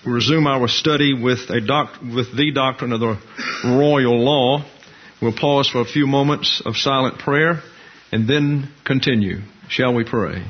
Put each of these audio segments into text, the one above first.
We resume our study with the doctrine of the royal law. We'll pause for a few moments of silent prayer and then continue. Shall we pray?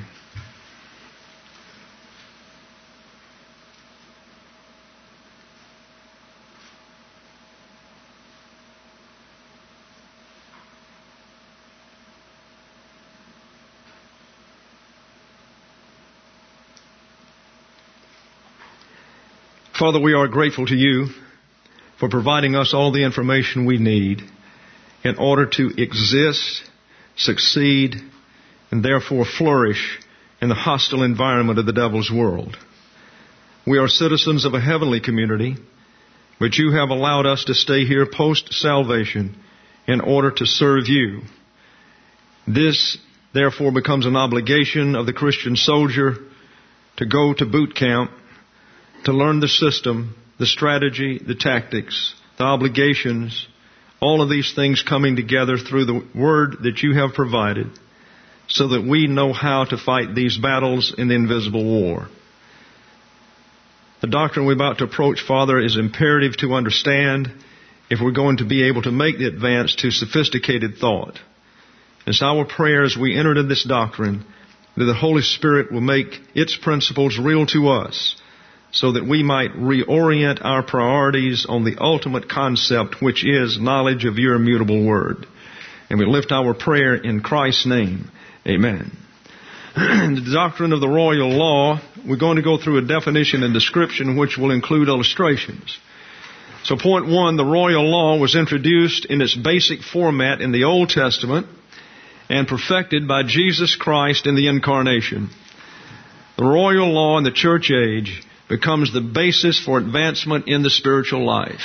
Father, we are grateful to you for providing us all the information we need in order to exist, succeed, and therefore flourish in the hostile environment of the devil's world. We are citizens of a heavenly community, but you have allowed us to stay here post-salvation in order to serve you. This, therefore, becomes an obligation of the Christian soldier to go to boot camp, to learn the system, the strategy, the tactics, the obligations, all of these things coming together through the word that you have provided so that we know how to fight these battles in the invisible war. The doctrine we're about to approach, Father, is imperative to understand if we're going to be able to make the advance to sophisticated thought. It's our prayer as we enter into this doctrine that the Holy Spirit will make its principles real to us, so that we might reorient our priorities on the ultimate concept, which is knowledge of your immutable word. And we lift our prayer in Christ's name. Amen. The doctrine of the royal law, we're going to go through a definition and description which will include illustrations. So point one, the royal law was introduced in its basic format in the Old Testament and perfected by Jesus Christ in the Incarnation. The royal law in the church age becomes the basis for advancement in the spiritual life.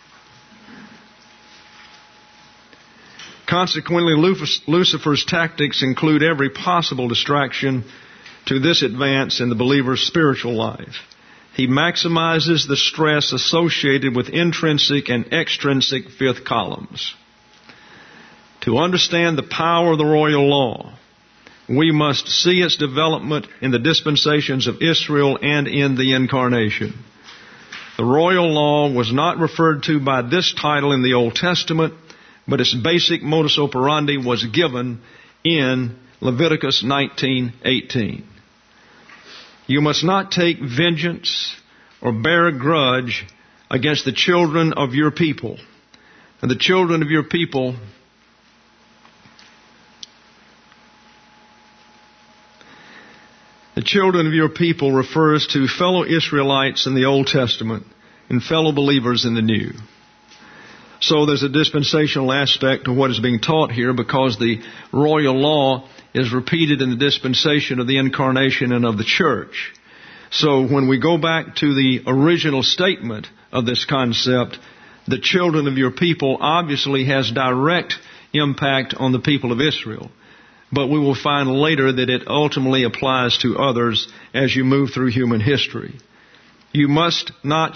Consequently, Lucifer's tactics include every possible distraction to this advance in the believer's spiritual life. He maximizes the stress associated with intrinsic and extrinsic fifth columns. To understand the power of the royal law, we must see its development in the dispensations of Israel and in the Incarnation. The royal law was not referred to by this title in the Old Testament, but its basic modus operandi was given in Leviticus 19:18. You must not take vengeance or bear a grudge against the children of your people. And the children of your people, the children of your people refers to fellow Israelites in the Old Testament and fellow believers in the New. So there's a dispensational aspect to what is being taught here because the royal law is repeated in the dispensation of the Incarnation and of the church. So when we go back to the original statement of this concept, the children of your people obviously has direct impact on the people of Israel. But we will find later that it ultimately applies to others as you move through human history. You must not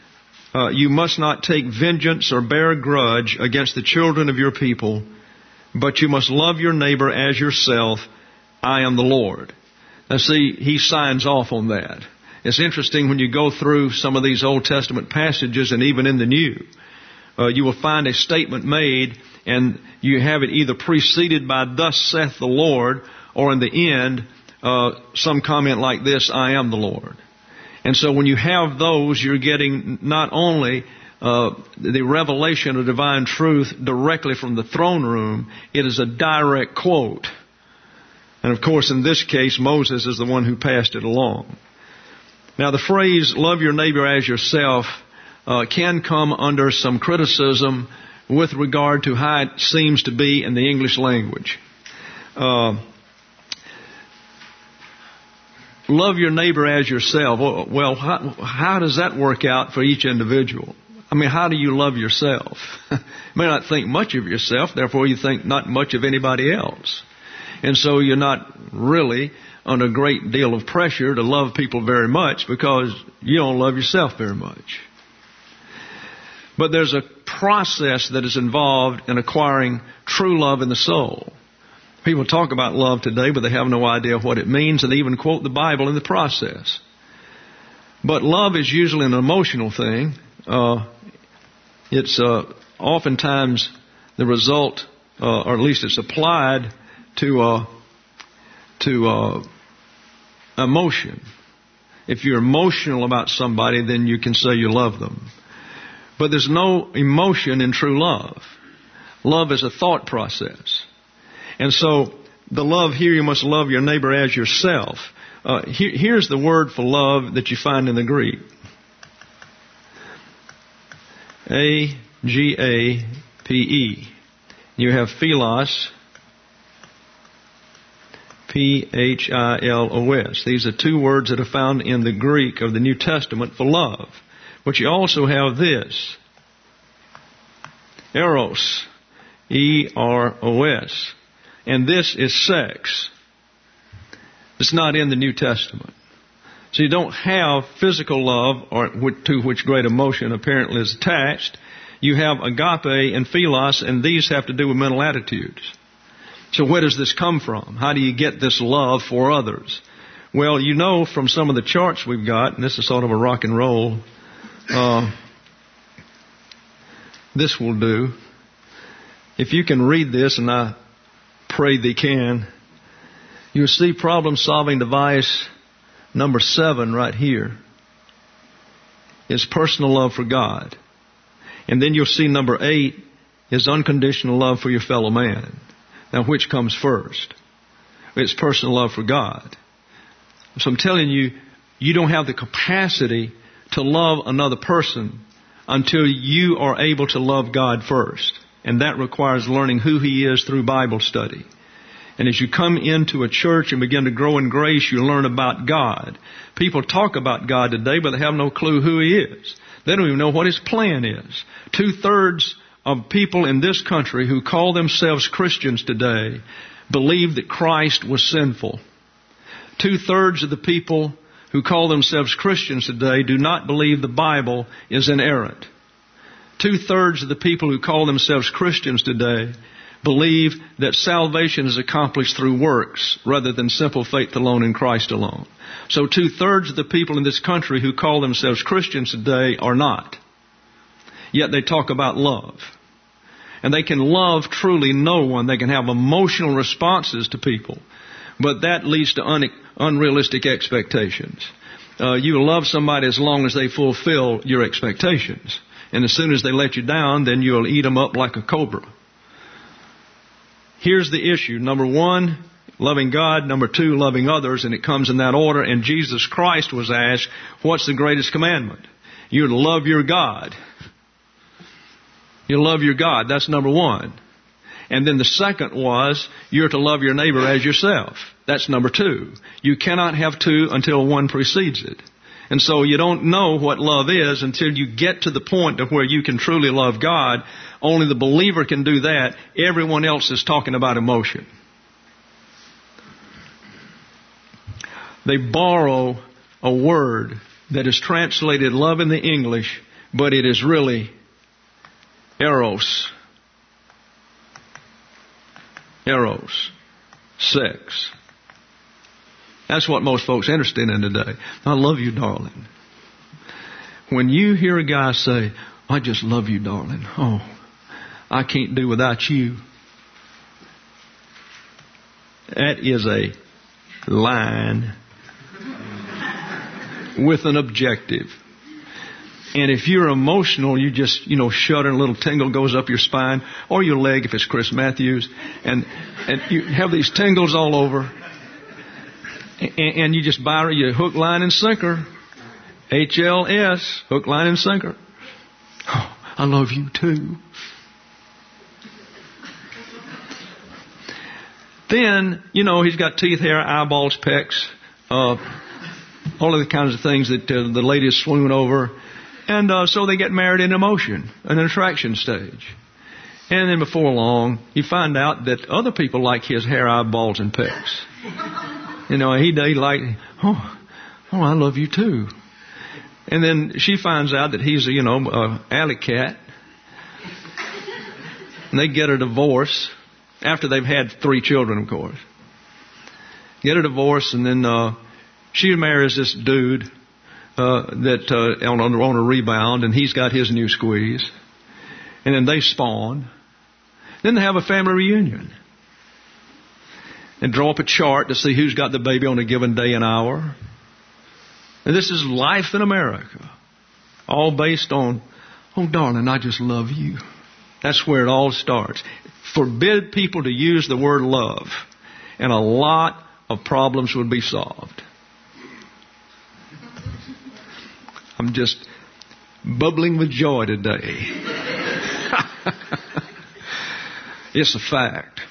take vengeance or bear a grudge against the children of your people, but you must love your neighbor as yourself. I am the Lord. Now see, he signs off on that. It's interesting when you go through some of these Old Testament passages and even in the New, you will find a statement made and you have it either preceded by thus saith the Lord, or in the end, some comment like this, I am the Lord. And so when you have those, you're getting not only the revelation of divine truth directly from the throne room, it is a direct quote. And of course, in this case, Moses is the one who passed it along. Now the phrase, love your neighbor as yourself, can come under some criticism with regard to how it seems to be in the English language. Love your neighbor as yourself. Well, how does that work out for each individual? I mean, how do you love yourself? You may not think much of yourself, therefore you think not much of anybody else. And so you're not really under a great deal of pressure to love people very much because you don't love yourself very much. But there's a process that is involved in acquiring true love in the soul. People talk about love today, but they have no idea what it means, and they even quote the Bible in the process. But love is usually an emotional thing. It's oftentimes the result, or at least it's applied to emotion. If you're emotional about somebody, then you can say you love them. But there's no emotion in true love. Love is a thought process. And so the love here, you must love your neighbor as yourself. Here's the word for love that you find in the Greek. A-G-A-P-E. You have philos, P-H-I-L-O-S. These are two words that are found in the Greek of the New Testament for love. But you also have this, eros, E-R-O-S. And this is sex. It's not in the New Testament. So you don't have physical love or to which great emotion apparently is attached. You have agape and philos, and these have to do with mental attitudes. So where does this come from? How do you get this love for others? Well, you know from some of the charts we've got, and this is sort of a rock and roll, this will do. If you can read this, and I pray they can, you'll see problem-solving device number 7 right here is personal love for God. And then you'll see number 8 is unconditional love for your fellow man. Now, which comes first? It's personal love for God. So I'm telling you, you don't have the capacity to love another person until you are able to love God first. And that requires learning who He is through Bible study. And as you come into a church and begin to grow in grace, you learn about God. People talk about God today, but they have no clue who He is. They don't even know what His plan is. 2/3 of people in this country who call themselves Christians today believe that Christ was sinful. 2/3 of the people who call themselves Christians today do not believe the Bible is inerrant. 2/3 of the people who call themselves Christians today believe that salvation is accomplished through works rather than simple faith alone in Christ alone. So 2/3 of the people in this country who call themselves Christians today are not. Yet they talk about love. And they can love truly no one. They can have emotional responses to people. But that leads to unrealistic expectations. You love somebody as long as they fulfill your expectations. And as soon as they let you down, then you'll eat them up like a cobra. Here's the issue. Number 1, loving God. Number 2, loving others. And it comes in that order. And Jesus Christ was asked, what's the greatest commandment? You're to love your God. You love your God. That's number 1. And then the second was, you're to love your neighbor as yourself. That's number 2. You cannot have 2 until 1 precedes it. And so you don't know what love is until you get to the point of where you can truly love God. Only the believer can do that. Everyone else is talking about emotion. They borrow a word that is translated love in the English, but it is really eros. Eros. Sex. That's what most folks are interested in today. I love you, darling. When you hear a guy say, I just love you, darling. Oh, I can't do without you. That is a line with an objective. And if you're emotional, you just, shudder and a little tingle goes up your spine, or your leg if it's Chris Matthews, and you have these tingles all over, and you just buy your hook, line, and sinker. HLS, hook, line, and sinker. Oh, I love you too. Then, he's got teeth, hair, eyeballs, pecs, all of the kinds of things that the ladies swoon over. And so they get married in emotion, an attraction stage. And then before long, you find out that other people like his hair, eyeballs, and pecs. He like, I love you too. And then she finds out that he's, a alley cat. And they get a divorce after they've had 3 children, of course. Get a divorce, and then she marries this dude on a rebound, and he's got his new squeeze. And then they spawn. Then they have a family reunion. And draw up a chart to see who's got the baby on a given day and hour. And this is life in America. All based on, oh darling, I just love you. That's where it all starts. Forbid people to use the word love, and a lot of problems would be solved. I'm just bubbling with joy today. It's a fact.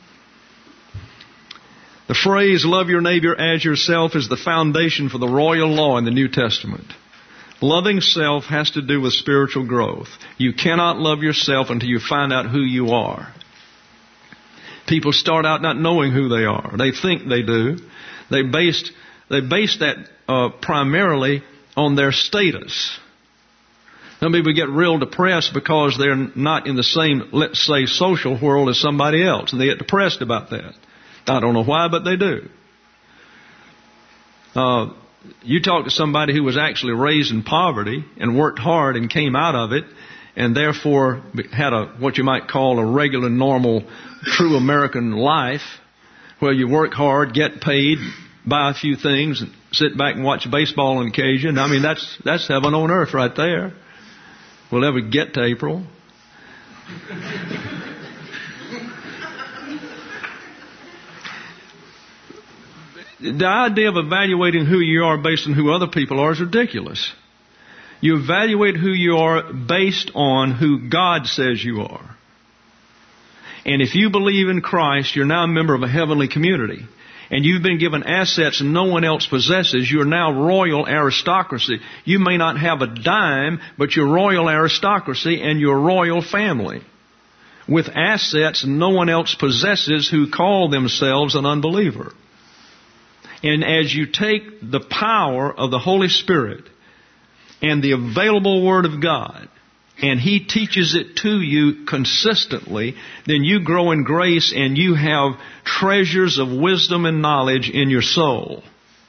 The phrase, love your neighbor as yourself, is the foundation for the royal law in the New Testament. Loving self has to do with spiritual growth. You cannot love yourself until you find out who you are. People start out not knowing who they are. They think they do. They base that primarily on their status. Some people get real depressed because they're not in the same, let's say, social world as somebody else, and they get depressed about that. I don't know why, but they do. You talk to somebody who was actually raised in poverty and worked hard and came out of it, and therefore had what you might call a regular, normal, true American life, where you work hard, get paid, buy a few things, and sit back and watch baseball on occasion. I mean, that's heaven on earth right there. We'll never get to April. The idea of evaluating who you are based on who other people are is ridiculous. You evaluate who you are based on who God says you are. And if you believe in Christ, you're now a member of a heavenly community. And you've been given assets no one else possesses. You're now royal aristocracy. You may not have a dime, but you're royal aristocracy and you're royal family, with assets no one else possesses, who call themselves an unbeliever. And as you take the power of the Holy Spirit and the available Word of God, and He teaches it to you consistently, then you grow in grace and you have treasures of wisdom and knowledge in your soul.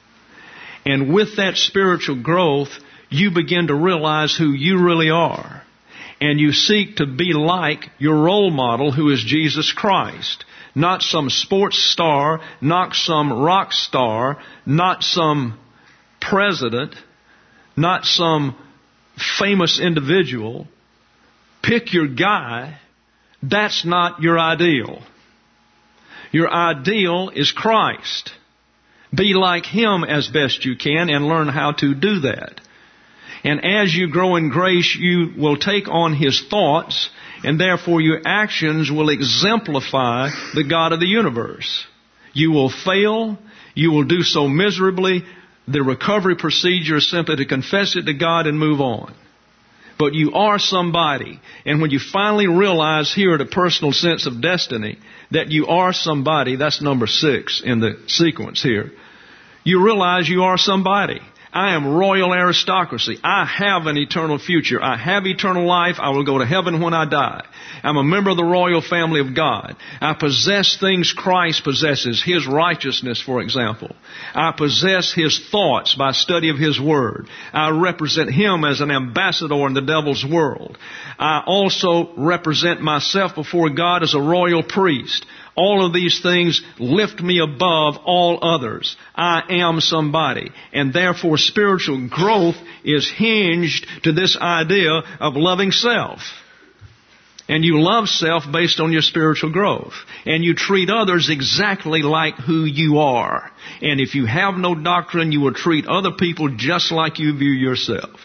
And with that spiritual growth, you begin to realize who you really are. And you seek to be like your role model, who is Jesus Christ. Not some sports star, not some rock star, not some president, not some famous individual. Pick your guy. That's not your ideal. Your ideal is Christ. Be like Him as best you can and learn how to do that. And as you grow in grace, you will take on His thoughts, and therefore your actions will exemplify the God of the universe. You will fail. You will do so miserably. The recovery procedure is simply to confess it to God and move on. But you are somebody. And when you finally realize here at a personal sense of destiny that you are somebody, that's number 6 in the sequence here. You realize you are somebody. I am royal aristocracy. I have an eternal future. I have eternal life. I will go to heaven when I die. I'm a member of the royal family of God. I possess things Christ possesses, His righteousness, for example. I possess His thoughts by study of His Word. I represent Him as an ambassador in the devil's world. I also represent myself before God as a royal priest. All of these things lift me above all others. I am somebody. And therefore spiritual growth is hinged to this idea of loving self. And you love self based on your spiritual growth. And you treat others exactly like who you are. And if you have no doctrine, you will treat other people just like you view yourself.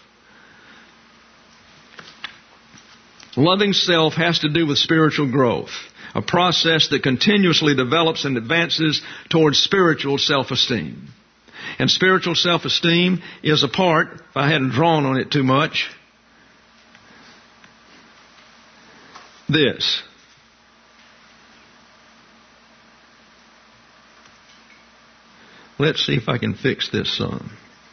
Loving self has to do with spiritual growth. A process that continuously develops and advances towards spiritual self-esteem. And spiritual self-esteem is a part, if I hadn't drawn on it too much, this. Let's see if I can fix this some.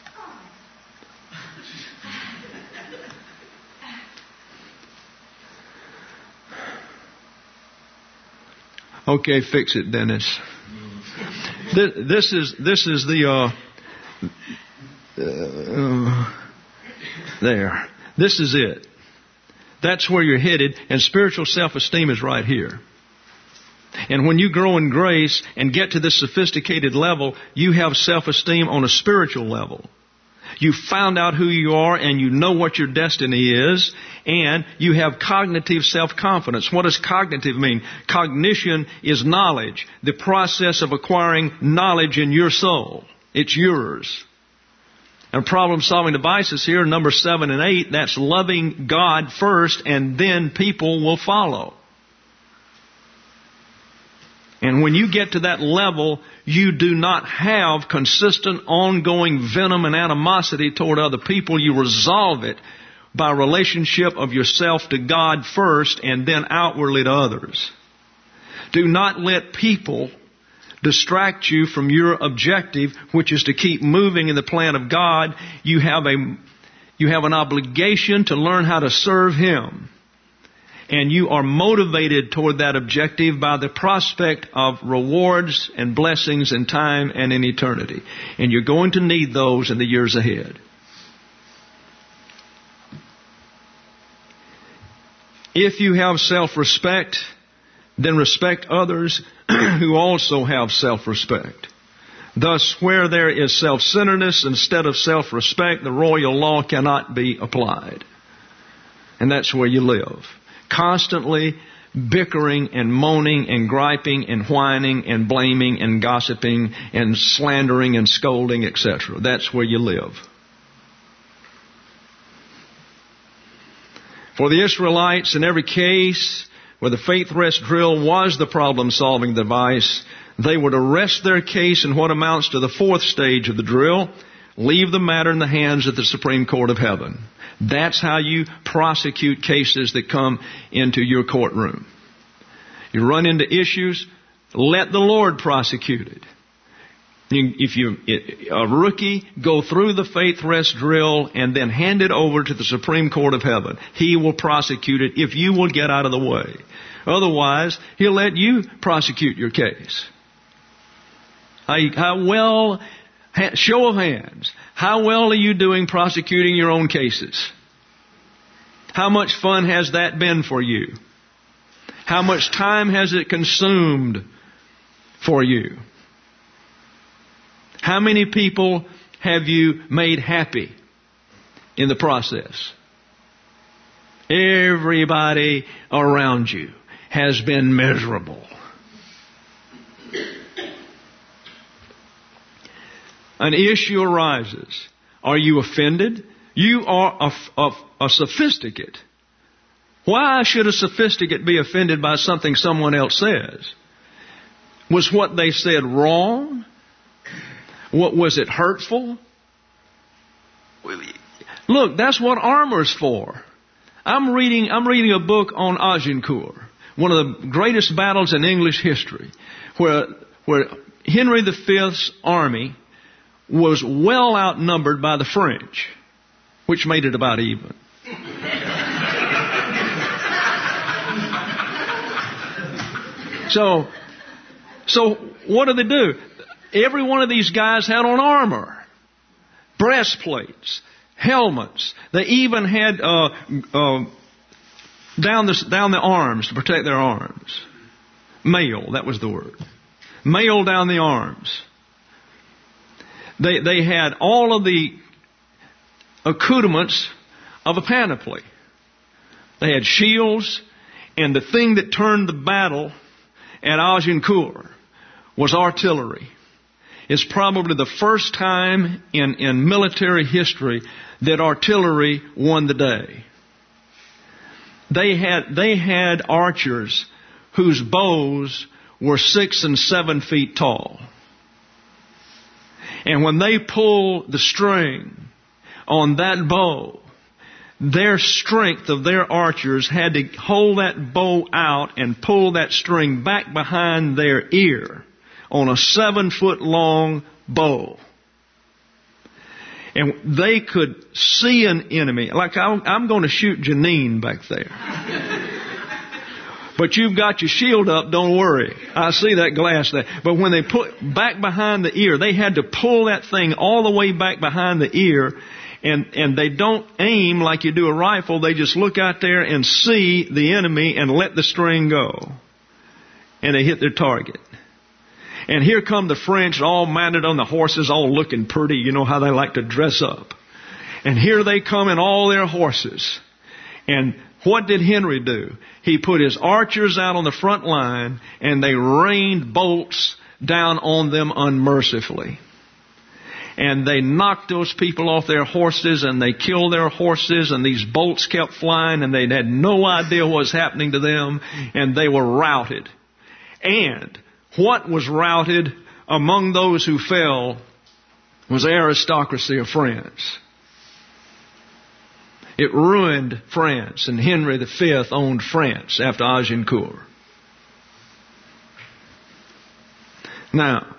Okay, fix it, Dennis. This is There. This is it. That's where you're headed, and spiritual self-esteem is right here. And when you grow in grace and get to this sophisticated level, you have self-esteem on a spiritual level. You found out who you are and you know what your destiny is, and you have cognitive self-confidence. What does cognitive mean? Cognition is knowledge, the process of acquiring knowledge in your soul. It's yours. And problem-solving devices here, number 7 and 8, that's loving God first and then people will follow. And when you get to that level, you do not have consistent, ongoing venom and animosity toward other people. You resolve it by relationship of yourself to God first and then outwardly to others. Do not let people distract you from your objective, which is to keep moving in the plan of God. You have an obligation to learn how to serve Him. And you are motivated toward that objective by the prospect of rewards and blessings in time and in eternity. And you're going to need those in the years ahead. If you have self-respect, then respect others who also have self-respect. Thus, where there is self-centeredness instead of self-respect, the royal law cannot be applied. And that's where you live. Constantly bickering and moaning and griping and whining and blaming and gossiping and slandering and scolding, etc. That's where you live. For the Israelites, in every case where the faith rest drill was the problem-solving device, they would arrest their case in what amounts to the 4th stage of the drill, leave the matter in the hands of the Supreme Court of Heaven. That's how you prosecute cases that come into your courtroom. You run into issues, let the Lord prosecute it. If you're a rookie, go through the faith rest drill and then hand it over to the Supreme Court of Heaven. He will prosecute it if you will get out of the way. Otherwise, He'll let you prosecute your case. How well, show of hands, how well are you doing prosecuting your own cases? How much fun has that been for you? How much time has it consumed for you? How many people have you made happy in the process? Everybody around you has been miserable. An issue arises. Are you offended? You are a sophisticate. Why should a sophisticate be offended by something someone else says? Was what they said wrong? What was it hurtful? Look, that's what armor's for. I'm reading a book on Agincourt, one of the greatest battles in English history, where Henry V's army was well outnumbered by the French, which made it about even. So what did they do? Every one of these guys had on armor, breastplates, helmets. They even had down the arms to protect their arms. Mail, that was the word. Mail down the arms. They had all of the accoutrements of a panoply. They had shields, and the thing that turned the battle at Agincourt was artillery. It's probably the first time in military history that artillery won the day. They had archers whose bows were 6 and 7 feet tall. And when they pulled the string on that bow, their strength of their archers had to hold that bow out and pull that string back behind their ear on a 7-foot-long bow. And they could see an enemy. Like I'm going to shoot Janine back there. But you've got your shield up, don't worry. I see that glass there. But when they put back behind the ear, they had to pull that thing all the way back behind the ear. And they don't aim like you do a rifle. They just look out there and see the enemy and let the string go. And they hit their target. And here come the French all mounted on the horses, all looking pretty. You know how they like to dress up. And here they come in all their horses. And what did Henry do? He put his archers out on the front line and they rained bolts down on them unmercifully. And they knocked those people off their horses and they killed their horses and these bolts kept flying and they had no idea what was happening to them and they were routed. And what was routed among those who fell was the aristocracy of France. It ruined France, and Henry V owned France after Agincourt. Now,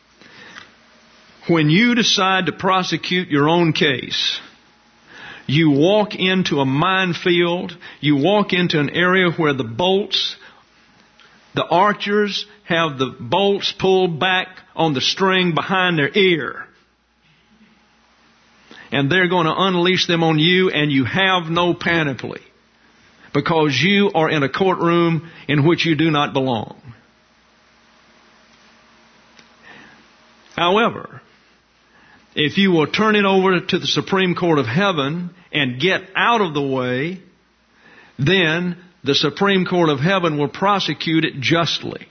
when you decide to prosecute your own case, you walk into a minefield, you walk into an area where the archers have the bolts pulled back on the string behind their ear. And they're going to unleash them on you, and you have no panoply because you are in a courtroom in which you do not belong. However, if you will turn it over to the Supreme Court of Heaven and get out of the way, then the Supreme Court of Heaven will prosecute it justly.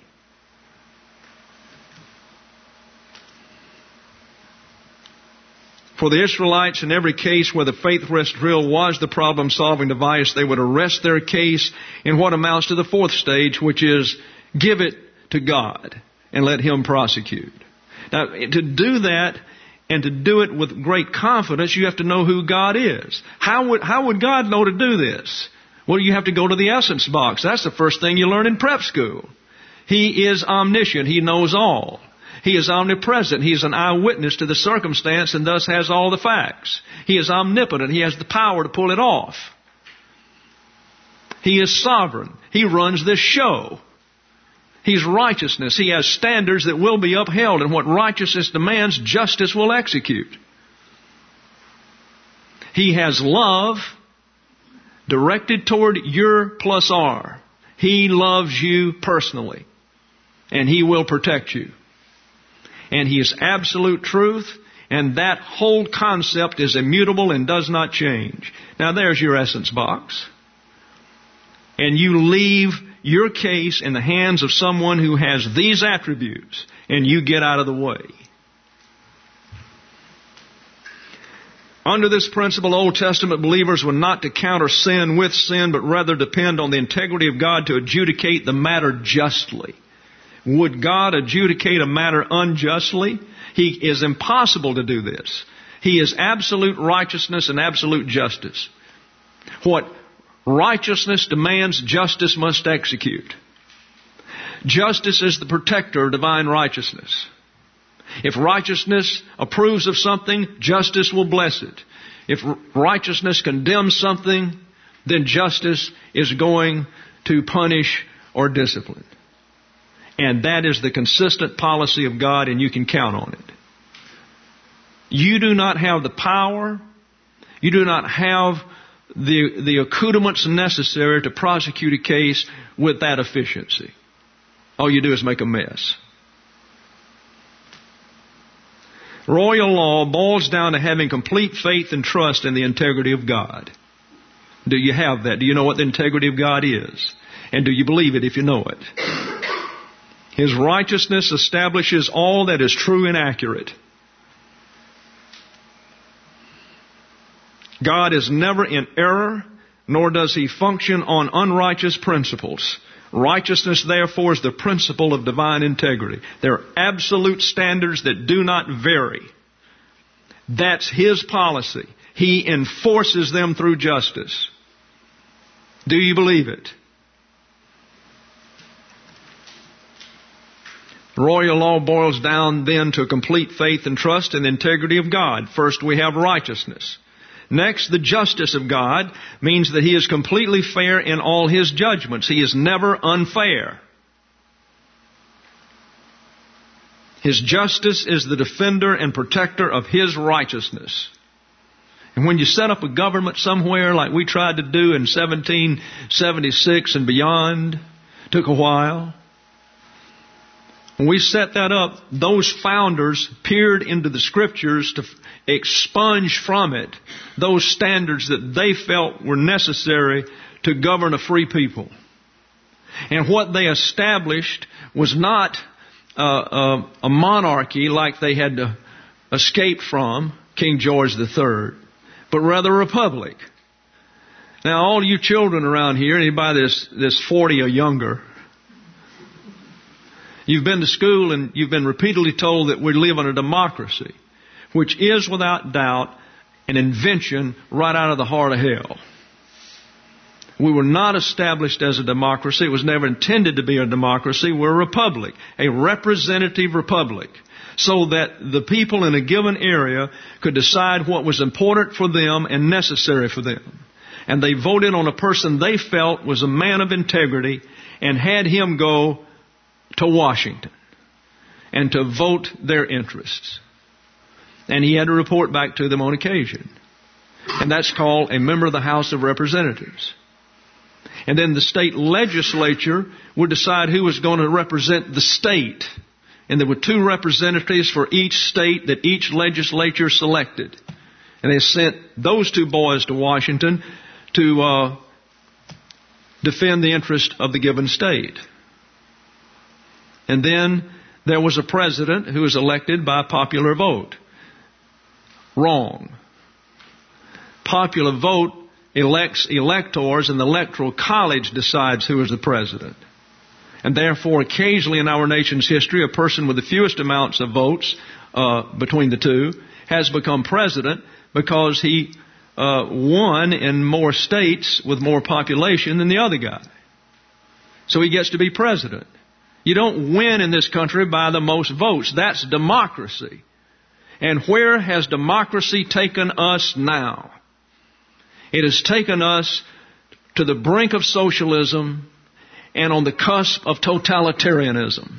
For the Israelites, in every case where the faith rest drill was the problem-solving device, they would arrest their case in what amounts to the fourth stage, which is give it to God and let Him prosecute. Now, to do that and to do it with great confidence, you have to know who God is. How would God know to do this? Well, you have to go to the essence box. That's the first thing you learn in prep school. He is omniscient. He knows all. He is omnipresent. He is an eyewitness to the circumstance and thus has all the facts. He is omnipotent. He has the power to pull it off. He is sovereign. He runs this show. He's righteousness. He has standards that will be upheld, and what righteousness demands, justice will execute. He has love directed toward your plus R. He loves you personally, and He will protect you. And He is absolute truth, and that whole concept is immutable and does not change. Now there's your essence box. And you leave your case in the hands of someone who has these attributes, and you get out of the way. Under this principle, Old Testament believers were not to counter sin with sin, but rather depend on the integrity of God to adjudicate the matter justly. Would God adjudicate a matter unjustly? He is impossible to do this. He is absolute righteousness and absolute justice. What righteousness demands, justice must execute. Justice is the protector of divine righteousness. If righteousness approves of something, justice will bless it. If righteousness condemns something, then justice is going to punish or discipline. And that is the consistent policy of God, and you can count on it. You do not have the power, you do not have the accoutrements necessary to prosecute a case with that efficiency. All you do is make a mess. Royal law boils down to having complete faith and trust in the integrity of God. Do you have that? Do you know what the integrity of God is? And do you believe it if you know it? His righteousness establishes all that is true and accurate. God is never in error, nor does He function on unrighteous principles. Righteousness, therefore, is the principle of divine integrity. There are absolute standards that do not vary. That's His policy. He enforces them through justice. Do you believe it? Royal law boils down then to complete faith and trust in the integrity of God. First we have righteousness. Next, the justice of God means that He is completely fair in all His judgments. He is never unfair. His justice is the defender and protector of His righteousness. And when you set up a government somewhere like we tried to do in 1776 and beyond, took a while. When we set that up, those founders peered into the Scriptures to expunge from it those standards that they felt were necessary to govern a free people. And what they established was not a monarchy like they had escaped from, King George III, but rather a republic. Now, all you children around here, anybody that's 40 or younger, you've been to school and you've been repeatedly told that we live in a democracy, which is without doubt an invention right out of the heart of hell. We were not established as a democracy. It was never intended to be a democracy. We're a republic, a representative republic, so that the people in a given area could decide what was important for them and necessary for them. And they voted on a person they felt was a man of integrity and had him go to Washington and to vote their interests. And he had to report back to them on occasion. And that's called a member of the House of Representatives. And then the state legislature would decide who was going to represent the state. And there were 2 representatives for each state that each legislature selected. And they sent those 2 boys to Washington to defend the interest of the given state. And then there was a president who was elected by popular vote. Wrong. Popular vote elects electors, and the Electoral College decides who is the president. And therefore, occasionally in our nation's history, a person with the fewest amounts of votes between the 2 has become president because he won in more states with more population than the other guy. So he gets to be president. You don't win in this country by the most votes. That's democracy. And where has democracy taken us now? It has taken us to the brink of socialism and on the cusp of totalitarianism.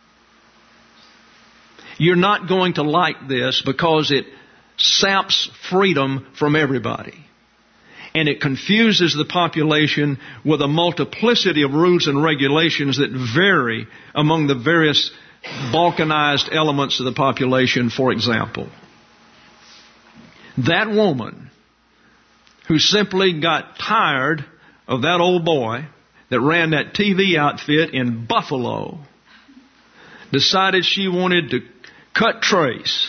You're not going to like this because it saps freedom from everybody. And it confuses the population with a multiplicity of rules and regulations that vary among the various balkanized elements of the population. For example, that woman who simply got tired of that old boy that ran that TV outfit in Buffalo decided she wanted to cut trace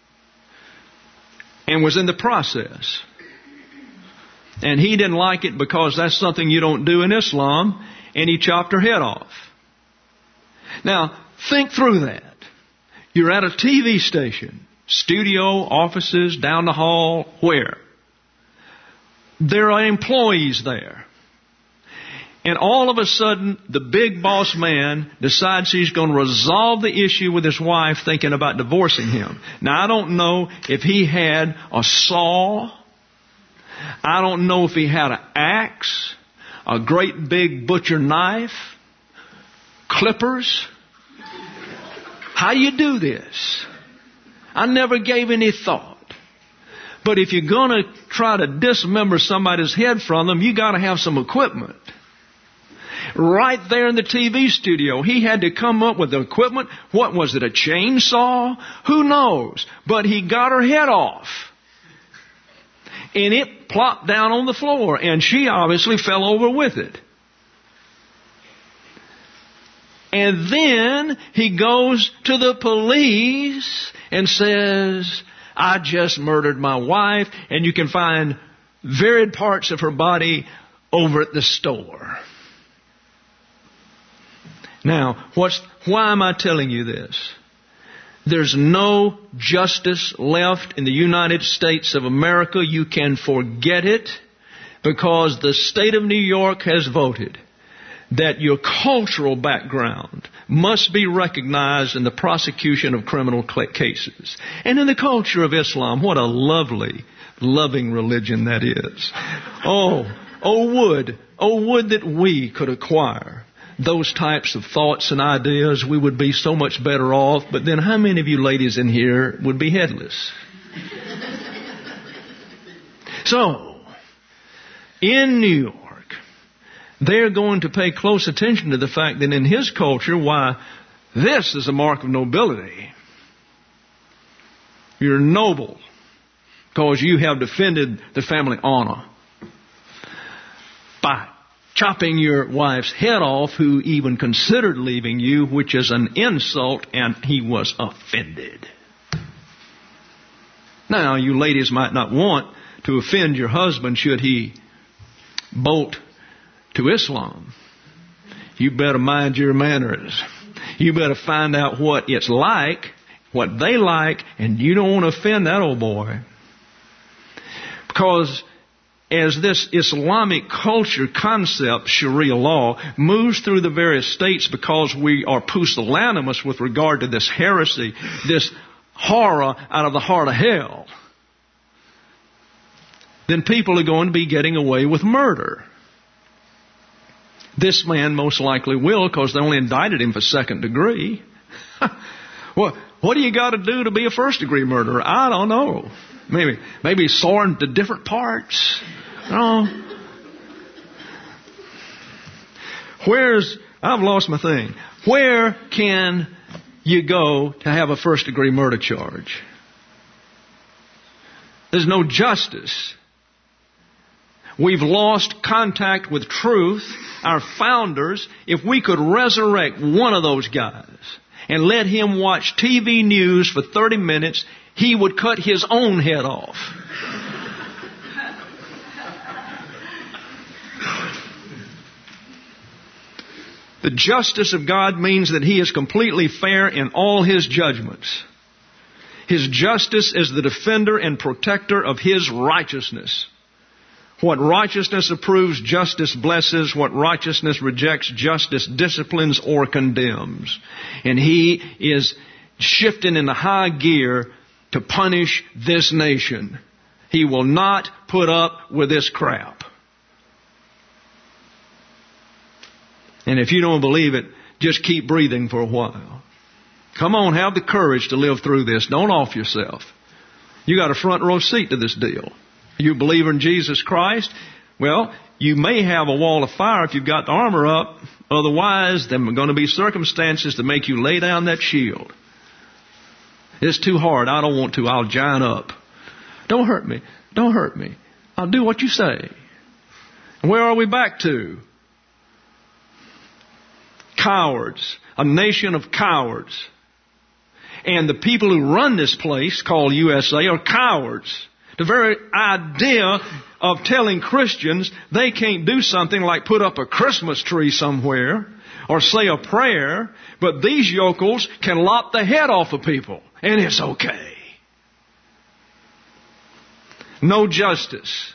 and was in the process. And he didn't like it because that's something you don't do in Islam, and he chopped her head off. Now, think through that. You're at a TV station, studio, offices, down the hall, where? There are employees there. And all of a sudden, the big boss man decides he's going to resolve the issue with his wife, thinking about divorcing him. Now, I don't know if he had a saw. I don't know if he had an axe, a great big butcher knife, clippers. How do you do this? I never gave any thought. But if you're going to try to dismember somebody's head from them, you got to have some equipment. Right there in the TV studio, he had to come up with the equipment. What was it, a chainsaw? Who knows? But he got her head off. And it plopped down on the floor, and she obviously fell over with it. And then he goes to the police and says, I just murdered my wife, and you can find varied parts of her body over at the store. Now, why am I telling you this? There's no justice left in the United States of America. You can forget it, because the state of New York has voted that your cultural background must be recognized in the prosecution of criminal cases. And in the culture of Islam, what a lovely loving religion that is. Would that we could acquire those types of thoughts and ideas. We would be so much better off. But then how many of you ladies in here would be headless? So, in New York, they're going to pay close attention to the fact that in his culture, why, this is a mark of nobility. You're noble because you have defended the family honor by chopping your wife's head off, who even considered leaving you, which is an insult, and he was offended. Now, you ladies might not want to offend your husband should he bolt to Islam. You better mind your manners. You better find out what it's like, what they like, and you don't want to offend that old boy. Because as this Islamic culture concept, Sharia law, moves through the various states, because we are pusillanimous with regard to this heresy, this horror out of the heart of hell, then people are going to be getting away with murder. This man most likely will, because they only indicted him for second degree. Well, what do you got to do to be a first degree murderer? I don't know. Maybe sawing to different parts. No. I've lost my thing. Where can you go to have a first degree murder charge? There's no justice. We've lost contact with truth. Our founders, if we could resurrect one of those guys and let him watch TV news for 30 minutes, he would cut his own head off. The justice of God means that He is completely fair in all His judgments. His justice is the defender and protector of His righteousness. What righteousness approves, justice blesses. What righteousness rejects, justice disciplines or condemns. And He is shifting into high gear to punish this nation. He will not put up with this crap. And if you don't believe it, just keep breathing for a while. Come on, have the courage to live through this. Don't off yourself. You got a front row seat to this deal. You believe in Jesus Christ? Well, you may have a wall of fire if you've got the armor up. Otherwise, there are going to be circumstances to make you lay down that shield. It's too hard. I don't want to. I'll giant up. Don't hurt me. Don't hurt me. I'll do what you say. And where are we back to? Cowards. A nation of cowards. And the people who run this place, called USA, are cowards. The very idea of telling Christians they can't do something like put up a Christmas tree somewhere or say a prayer, but these yokels can lop the head off of people, and it's okay. No justice.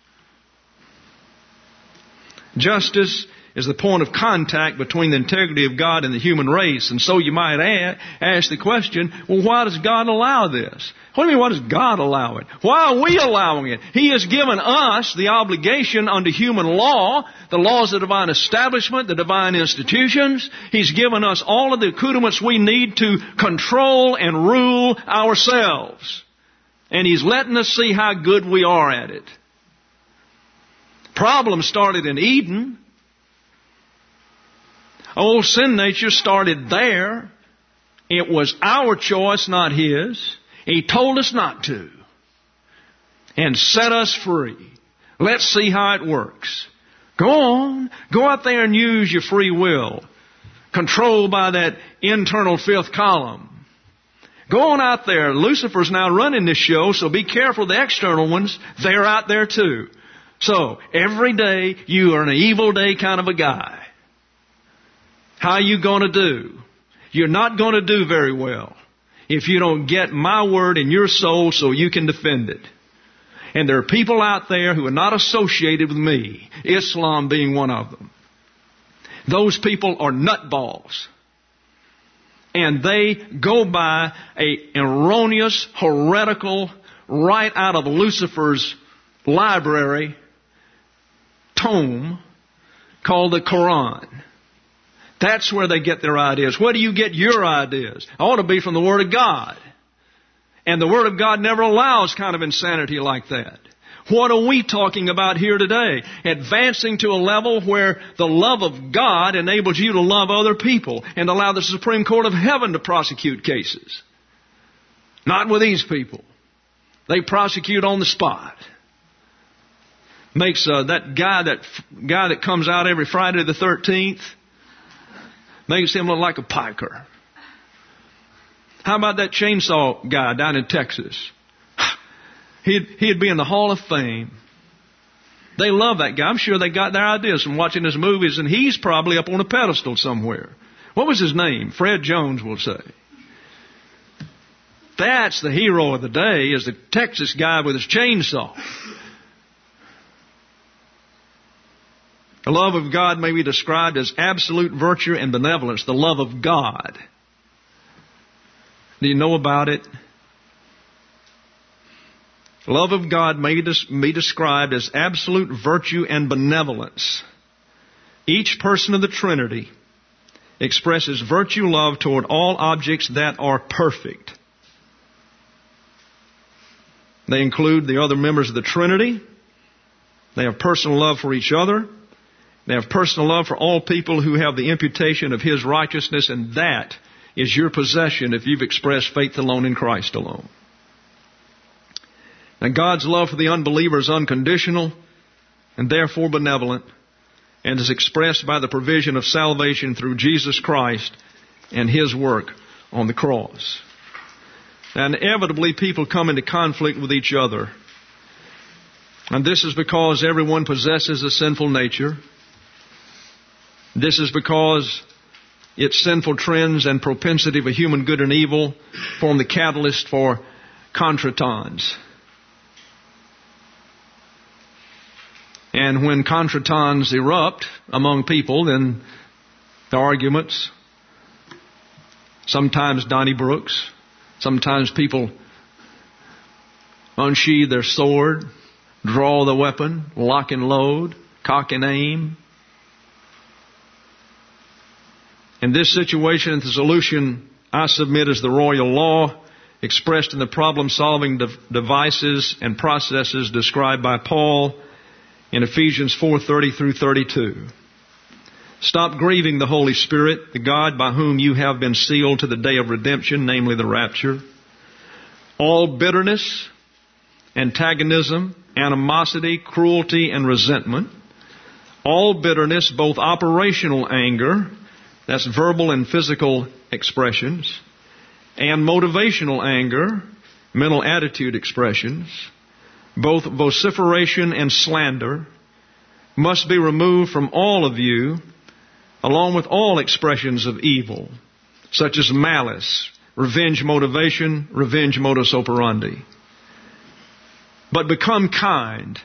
Justice is the point of contact between the integrity of God and the human race. And so you might ask the question, well, why does God allow this? What do you mean, why does God allow it? Why are we allowing it? He has given us the obligation under human law, the laws of the divine establishment, the divine institutions. He's given us all of the accoutrements we need to control and rule ourselves. And He's letting us see how good we are at it. Problem started in Eden. Old sin nature started there. It was our choice, not His. He told us not to. And set us free. Let's see how it works. Go on. Go out there and use your free will. Controlled by that internal fifth column. Go on out there. Lucifer's now running this show, so be careful of the external ones. They're out there too. So, every day you are an evil day kind of a guy. How are you going to do? You're not going to do very well if you don't get my word in your soul so you can defend it. And there are people out there who are not associated with me, Islam being one of them. Those people are nutballs. And they go by an erroneous, heretical right out of Lucifer's library tome called the Quran. That's where they get their ideas. Where do you get your ideas? I ought to be from the Word of God. And the Word of God never allows kind of insanity like that. What are we talking about here today? Advancing to a level where the love of God enables you to love other people and allow the Supreme Court of Heaven to prosecute cases. Not with these people. They prosecute on the spot. Makes that guy that comes out every Friday the 13th, makes him look like a piker. How about that chainsaw guy down in Texas? He'd be in the Hall of Fame. They love that guy. I'm sure they got their ideas from watching his movies, and he's probably up on a pedestal somewhere. What was his name? Fred Jones, we'll say. That's the hero of the day, is the Texas guy with his chainsaw. The love of God may be described as absolute virtue and benevolence. The love of God. Do you know about it? The love of God may be described as absolute virtue and benevolence. Each person of the Trinity expresses virtue love toward all objects that are perfect. They include the other members of the Trinity. They have personal love for each other. They have personal love for all people who have the imputation of His righteousness, and that is your possession if you've expressed faith alone in Christ alone. Now, God's love for the unbeliever is unconditional and therefore benevolent, and is expressed by the provision of salvation through Jesus Christ and His work on the cross. Now, inevitably, people come into conflict with each other. And this is because everyone possesses a sinful nature. This is because its sinful trends and propensity for human good and evil form the catalyst for contretons. And when contretons erupt among people, then the arguments, sometimes Donnybrooks, sometimes people unsheathe their sword, draw the weapon, lock and load, cock and aim. In this situation, the solution I submit is the royal law, expressed in the problem-solving devices and processes described by Paul in Ephesians 4:30 through 32. Stop grieving the Holy Spirit, the God by whom you have been sealed to the day of redemption, namely the rapture. All bitterness, antagonism, animosity, cruelty, and resentment. All bitterness, both operational anger, that's verbal and physical expressions, and motivational anger, mental attitude expressions, both vociferation and slander, must be removed from all of you, along with all expressions of evil, such as malice, revenge motivation, revenge modus operandi. But become kind,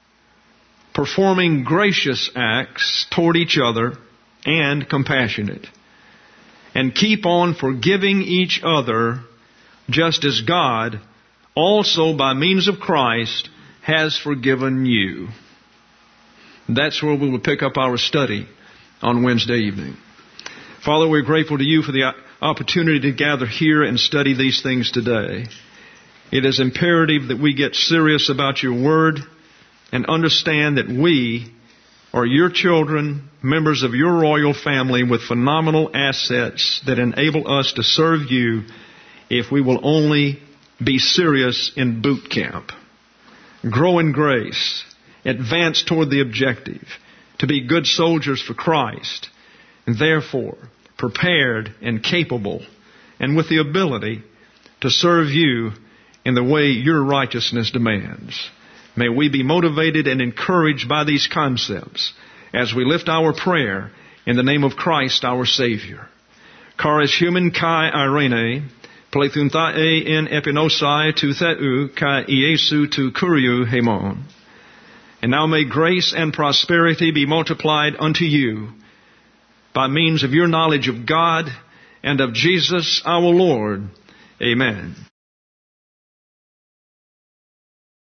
performing gracious acts toward each other and compassionate. And keep on forgiving each other, just as God also by means of Christ has forgiven you. That's where we will pick up our study on Wednesday evening. Father, we're grateful to you for the opportunity to gather here and study these things today. It is imperative that we get serious about your word and understand that we are your children, members of your royal family with phenomenal assets that enable us to serve you if we will only be serious in boot camp. Grow in grace. Advance toward the objective. To be good soldiers for Christ. And therefore, prepared and capable and with the ability to serve you in the way your righteousness demands. May we be motivated and encouraged by these concepts as we lift our prayer in the name of Christ our Savior. Charis human kai irene, plethuntae in epinosai tu theu kai Iesu tu kuriou hemon. And now may grace and prosperity be multiplied unto you by means of your knowledge of God and of Jesus our Lord. Amen.